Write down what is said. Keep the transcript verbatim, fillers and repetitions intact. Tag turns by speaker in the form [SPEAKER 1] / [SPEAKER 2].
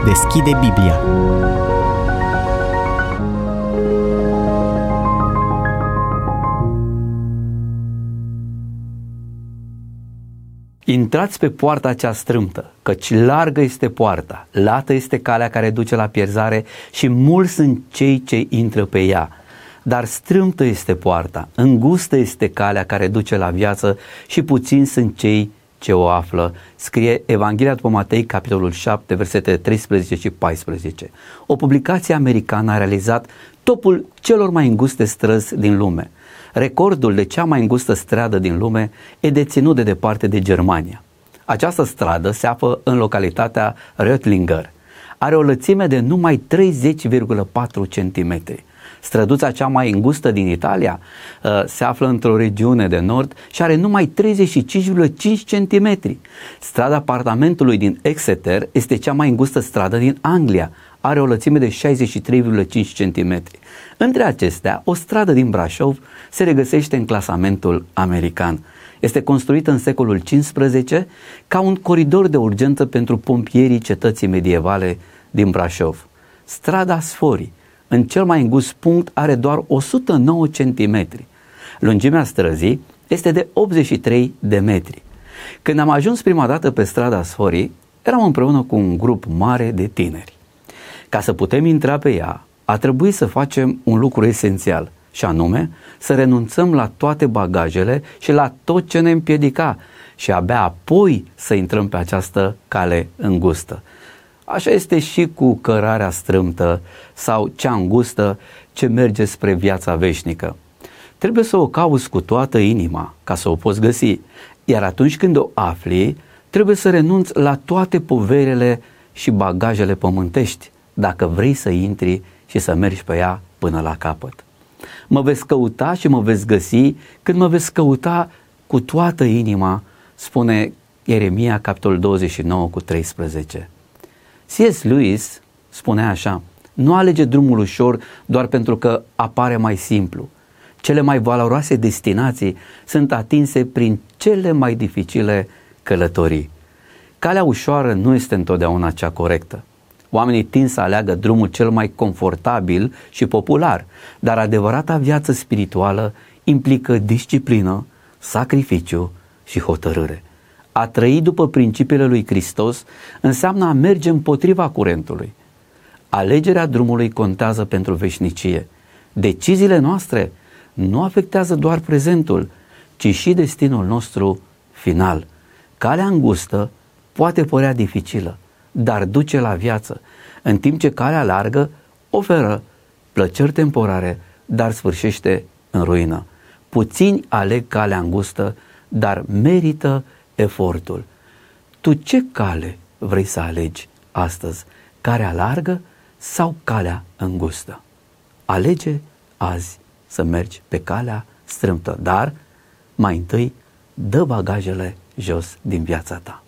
[SPEAKER 1] deschide Biblia.
[SPEAKER 2] Intrați pe poarta cea strâmtă, căci largă este poarta, lată este calea care duce la pierzare și mulți sunt cei ce intră pe ea. Dar strâmtă este poarta, îngustă este calea care duce la viață și puțini sunt cei ce o află. Scrie Evanghelia după Matei, capitolul șapte, versetele treisprezece și paisprezece. O publicație americană a realizat topul celor mai înguste străzi din lume. Recordul de cea mai îngustă stradă din lume e deținut de departe de Germania. Această stradă se află în localitatea Rötlinger. Are o lățime de numai treizeci virgulă patru centimetri. Străduța cea mai îngustă din Italia uh, se află într-o regiune de nord și are numai treizeci și cinci virgulă cinci centimetri. Strada Apartamentului din Exeter este cea mai îngustă stradă din Anglia. Are o lățime de șaizeci și trei virgulă cinci centimetri. Între acestea, o stradă din Brașov se regăsește în clasamentul american. Este construită în secolul cincisprezece ca un coridor de urgență pentru pompierii cetății medievale din Brașov. Strada Sforii, în cel mai îngust punct, are doar o sută nouă centimetri. Lungimea străzii este de optzeci și trei de metri. Când am ajuns prima dată pe strada Sforii, eram împreună cu un grup mare de tineri. Ca să putem intra pe ea, a trebuit să facem un lucru esențial, și anume să renunțăm la toate bagajele și la tot ce ne împiedica și abia apoi să intrăm pe această cale îngustă. Așa este și cu cărarea strâmtă sau cea îngustă ce merge spre viața veșnică. Trebuie să o cauți cu toată inima ca să o poți găsi, iar atunci când o afli, trebuie să renunți la toate poverele și bagajele pământești dacă vrei să intri și să mergi pe ea până la capăt. Mă veți căuta și mă veți găsi când mă veți căuta cu toată inima, spune Ieremia, capitolul douăzeci și nouă cu treisprezece. C S. Lewis spunea așa: nu alege drumul ușor doar pentru că apare mai simplu. Cele mai valoroase destinații sunt atinse prin cele mai dificile călătorii. Calea ușoară nu este întotdeauna cea corectă. Oamenii tind să aleagă drumul cel mai confortabil și popular, dar adevărata viață spirituală implică disciplină, sacrificiu și hotărâre. A trăi după principiile lui Hristos înseamnă a merge împotriva curentului. Alegerea drumului contează pentru veșnicie. Deciziile noastre nu afectează doar prezentul, ci și destinul nostru final. Calea îngustă poate părea dificilă, dar duce la viață, în timp ce calea largă oferă plăceri temporare, dar sfârșește în ruină. Puțini aleg calea îngustă, dar merită efortul. Tu ce cale vrei să alegi astăzi? Calea largă sau calea îngustă? Alege azi să mergi pe calea strâmtă, dar mai întâi dă bagajele jos din viața ta.